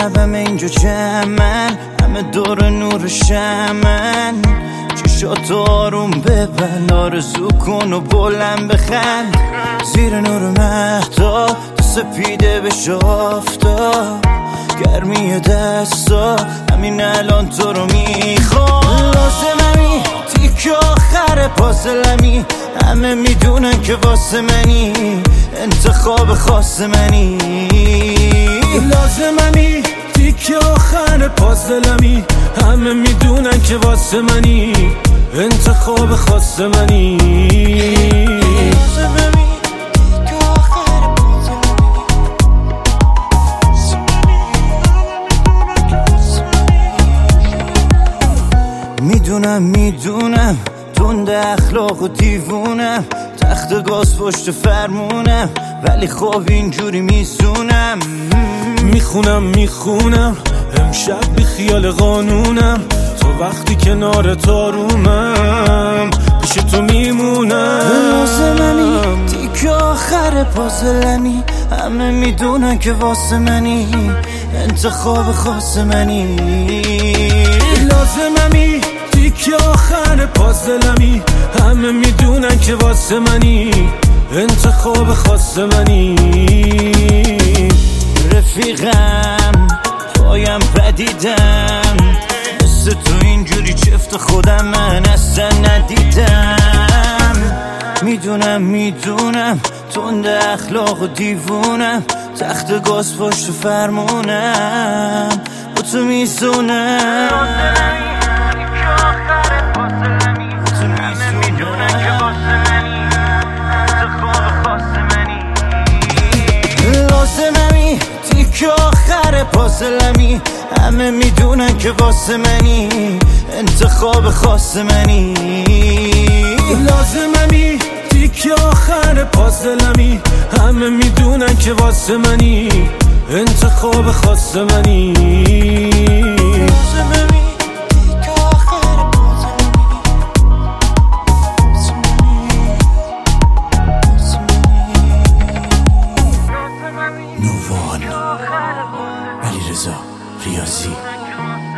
شبم اینجا جمعن، همه دور نور شمن. چشاتو آروم ببند، آرزو کن و بلند بخند. زیر نور مهتاب تو سپیده بش آفتاب، گرمی دستا همین الان تو رو میخوام. لازممی تیک آخر پازلمی، همه میدونن که واسه منی، انتخاب خاص منی. لازممی تیک آخر پازلمی، همه میدونن که واسه منی، انتخاب خاص منی. میدونم تند اخلاق و دیوونم، تخت گاز پشت فرمونم، ولی خب اینجوری میسونم. میخونم امشب بی خیال قانونم، تو وقتی کنار تارومم پیش تو میمونم. لازممی تیک آخر پازلمی، همه میدونن که واسه منی، انتخاب خاص منی. لازممی تیک آخر پازلمی، همه میدونن که واسه منی، انتخاب خاص منی. رفیقم پایم پدیدم، مثل تو اینجوری چفت خودم من اصلا ندیدم. میدونم تند اخلاق و دیوونم، تخت گاز پشت فرمونم، با تو میزونم. لازممی تیک آخر پازلمی، همه میدونن که واسه منی، انتخاب خاص منی. لازممی تیک آخر پازلمی، همه میدونن که واسه منی، انتخاب خاص منی. نوان علیرضا ریاضی.